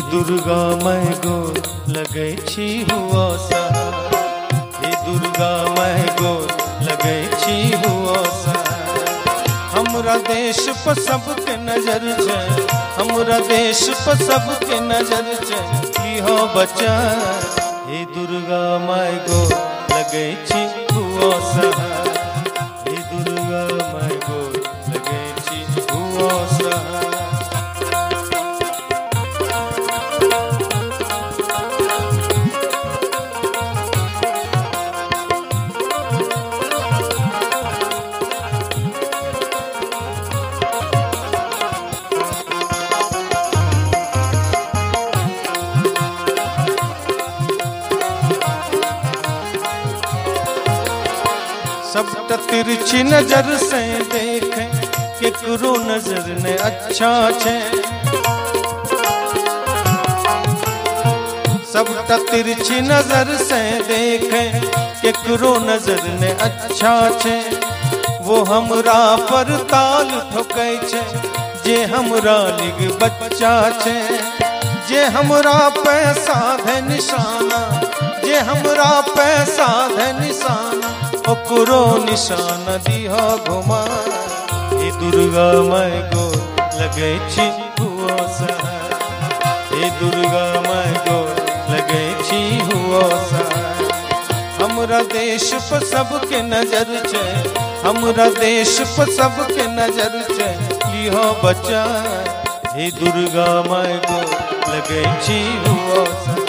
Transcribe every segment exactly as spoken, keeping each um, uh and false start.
दुर्गा मैं गो लगै छी हुआ सा, हे दुर्गा मैं गो लगै छी हुआ सा। हमरा देश पर सबके नजर छै, हमरा देश पर सबके नजर छै, इहो बचा हे दुर्गा मैं गो लगै छी हुआ सा, हे दुर्गा मैं गो लगै छी हुआ सा। सबटा तिरछी नजर से देखे केकरो नजर ने अच्छा छे, सबटा तिरछी नजर से देखे केकरो नजर ने अच्छा छे। वो हमरा पर ताल ठोकै छे जे हमरा लिग बच्चा छे, जे हमरा पे साधे निशाना, जे हमरा पे साधे निशाना, ओकरो निशान दिहा घुमा। हे दुर्गा मैं गो लगै छी हुआ सा, हे दुर्गा मैं गो लगै छी हुआ सा। हमरा देश पर सबके नजर छै, हमरा देश पर सबके नजर छै, लिहो बचा हे दुर्गा मैं गो लगै छी हुआ सा।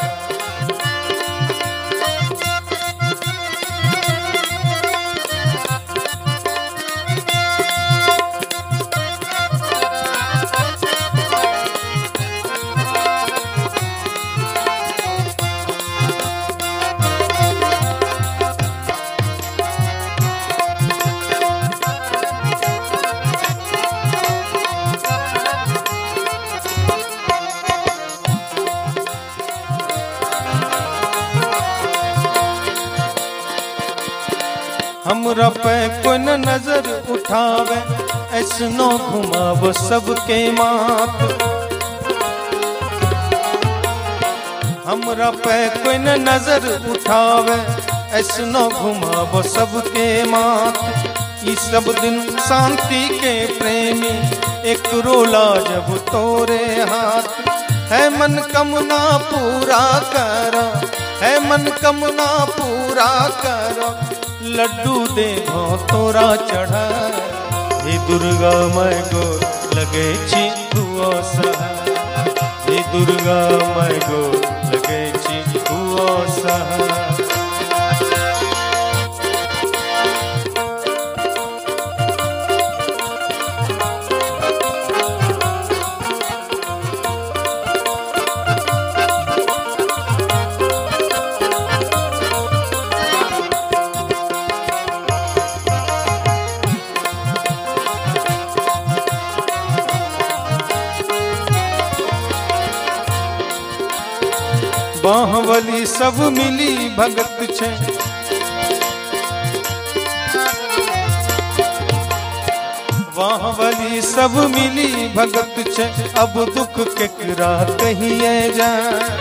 हमरा पे कोई न नजर उठावे, ऐसनो घुमाव सबके मात। हमरा पे कोई न नजर उठावे, ऐसनो घुमाव सबके मात। ई सब दिन शांति के प्रेमी एक रोला जब तोरे हाथ, है मन कमना पूरा करा, है मन कमना पूरा करा, लड्डू देहो तोरा चढ़ा। हे दुर्गा मैं गो लगै छी हुआ सा, हे दुर्गा मैं गो लगै छी हुआ सा। बाहुबली सब मिली भगत छे, बाहुबली सब मिली भगत छे, अब दुख केकरा कहिए जा।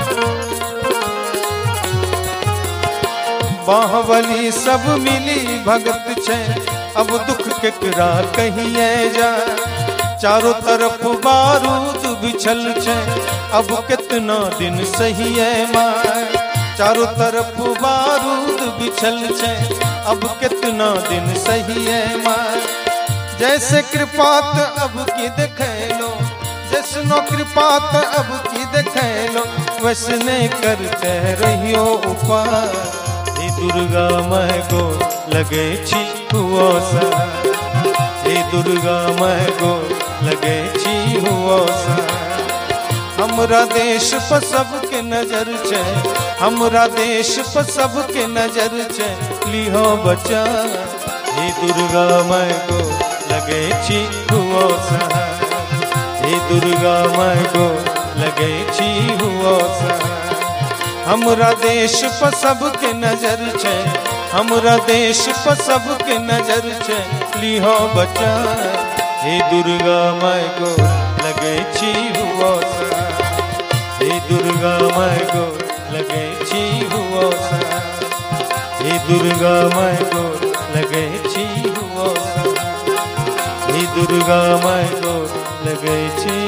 बाहुबली सब मिली भगत छे, अब दुख केकरा कहिए जा। चारों तरफ बारूद बिछल छे, अब कितना दिन सहिए माय। चारों तरफ बारूद बिछल छे, अब कितना दिन सहिए माय। जैसे कृपात अब की देखेलो, जैसनो कृपात अब की देखेलो, वैसने करते रहियो उपाय। हे दुर्गा मैं गो लगै छी हुआ सा, हे दुर्गा मैं गो लगै छी हुआ सा। हमरा देश पर सबके नजर छै, हमरा देश पर सबके नजर छै, लिहो बचा हे दुर्गा मैं गो लगै छी हुआ सा, हे दुर्गा मैं गो लगै छी हुआ सा। हमरा देश पर सबके नजर छै, हमरा देश पर सबके नजर छै, लिहो बचा हे दुर्गा मैं गो लगै छी हुआ सा, हे दुर्गा माय गो लगे छी हुओ सा, हे दुर्गा माय गो लगे छी हुओ सा, हे दुर्गा माय गो लगे छी